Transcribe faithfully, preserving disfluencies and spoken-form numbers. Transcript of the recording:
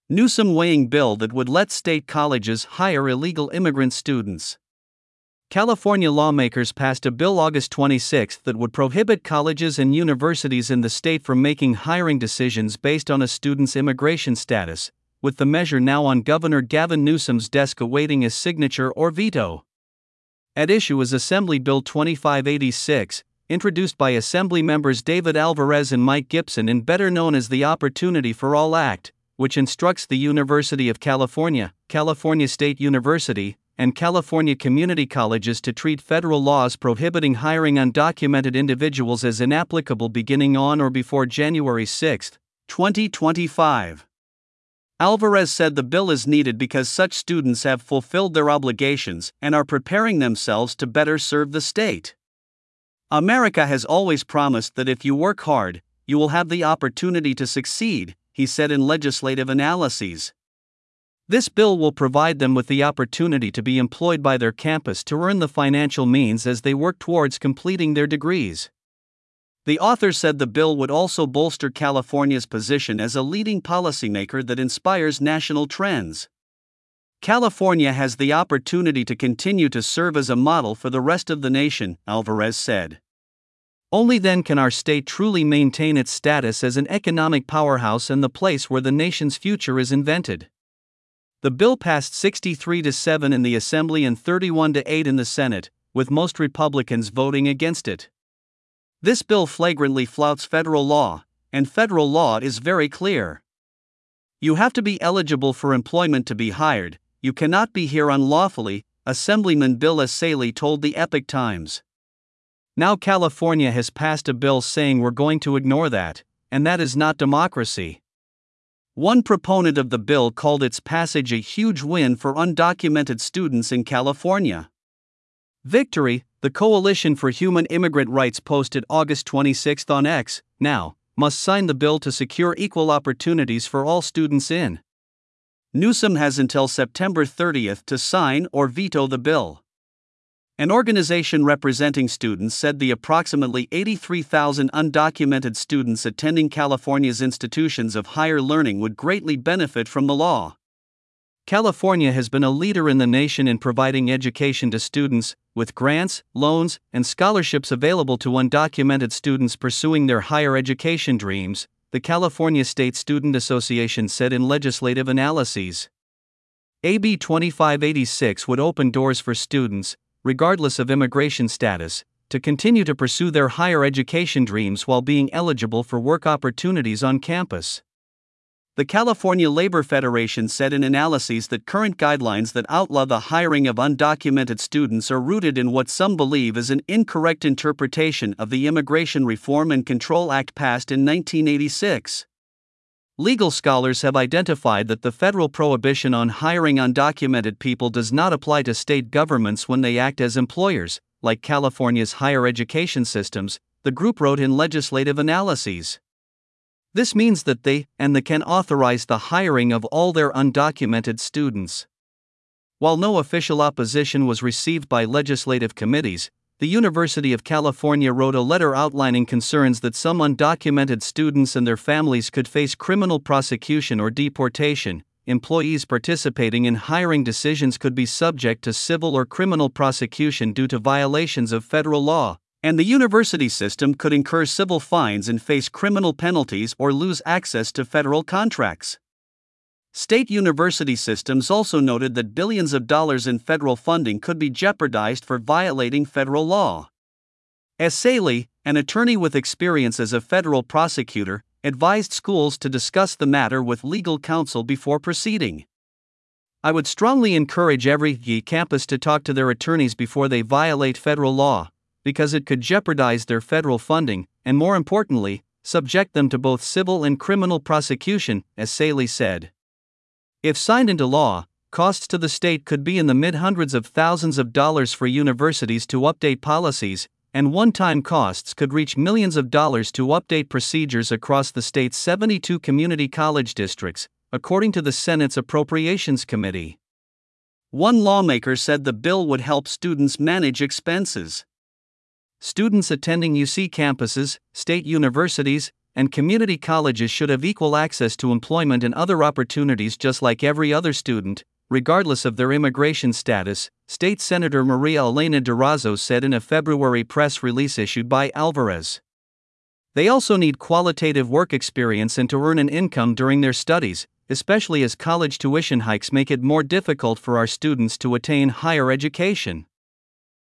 Newsom weighing bill that would let state colleges hire illegal immigrant students. California lawmakers passed a bill August twenty-sixth that would prohibit colleges and universities in the state from making hiring decisions based on a student's immigration status, with the measure now on Governor Gavin Newsom's desk awaiting his signature or veto. At issue is Assembly Bill twenty-five eighty-six, introduced by Assembly members David Alvarez and Mike Gibson and better known as the Opportunity for All Act, which instructs the University of California, California State University, and California community colleges to treat federal laws prohibiting hiring undocumented individuals as inapplicable beginning on or before January sixth, twenty twenty-five. Alvarez said the bill is needed because such students have fulfilled their obligations and are preparing themselves to better serve the state. America has always promised that if you work hard, you will have the opportunity to succeed, he said in legislative analyses. This bill will provide them with the opportunity to be employed by their campus to earn the financial means as they work towards completing their degrees. The author said the bill would also bolster California's position as a leading policymaker that inspires national trends. California has the opportunity to continue to serve as a model for the rest of the nation, Alvarez said. Only then can our state truly maintain its status as an economic powerhouse and the place where the nation's future is invented. The bill passed sixty-three to seven in the Assembly and thirty-one to eight in the Senate, with most Republicans voting against it. This bill flagrantly flouts federal law, and federal law is very clear. You have to be eligible for employment to be hired, you cannot be here unlawfully, Assemblyman Bill Essayli told the Epoch Times. Now California has passed a bill saying we're going to ignore that, and that is not democracy. One proponent of the bill called its passage a huge win for undocumented students in California. Victory, the Coalition for Human Immigrant Rights posted August twenty-sixth on X, now, must sign the bill to secure equal opportunities for all students in. Newsom has until September thirtieth to sign or veto the bill. An organization representing students said the approximately eighty-three thousand undocumented students attending California's institutions of higher learning would greatly benefit from the law. California has been a leader in the nation in providing education to students, with grants, loans, and scholarships available to undocumented students pursuing their higher education dreams, the California State Student Association said in legislative analyses. A B twenty-five eighty-six would open doors for students, regardless of immigration status, to continue to pursue their higher education dreams while being eligible for work opportunities on campus. The California Labor Federation said in analyses that current guidelines that outlaw the hiring of undocumented students are rooted in what some believe is an incorrect interpretation of the Immigration Reform and Control Act passed in nineteen eighty-six. Legal scholars have identified that the federal prohibition on hiring undocumented people does not apply to state governments when they act as employers, like California's higher education systems, the group wrote in legislative analyses. This means that they and the can authorize the hiring of all their undocumented students. While no official opposition was received by legislative committees, the University of California wrote a letter outlining concerns that some undocumented students and their families could face criminal prosecution or deportation. Employees participating in hiring decisions could be subject to civil or criminal prosecution due to violations of federal law, and the university system could incur civil fines and face criminal penalties or lose access to federal contracts. State university systems also noted that billions of dollars in federal funding could be jeopardized for violating federal law. Essayli, an attorney with experience as a federal prosecutor, advised schools to discuss the matter with legal counsel before proceeding. I would strongly encourage every campus to talk to their attorneys before they violate federal law, because it could jeopardize their federal funding, and more importantly, subject them to both civil and criminal prosecution, Essayli said. If signed into law, costs to the state could be in the mid-hundreds of thousands of dollars for universities to update policies, and one-time costs could reach millions of dollars to update procedures across the state's seventy-two community college districts, according to the Senate's Appropriations Committee. One lawmaker said the bill would help students manage expenses. Students attending U C campuses, state universities, and community colleges should have equal access to employment and other opportunities just like every other student, regardless of their immigration status, State Senator Maria Elena Durazo said in a February press release issued by Alvarez. They also need qualitative work experience and to earn an income during their studies, especially as college tuition hikes make it more difficult for our students to attain higher education.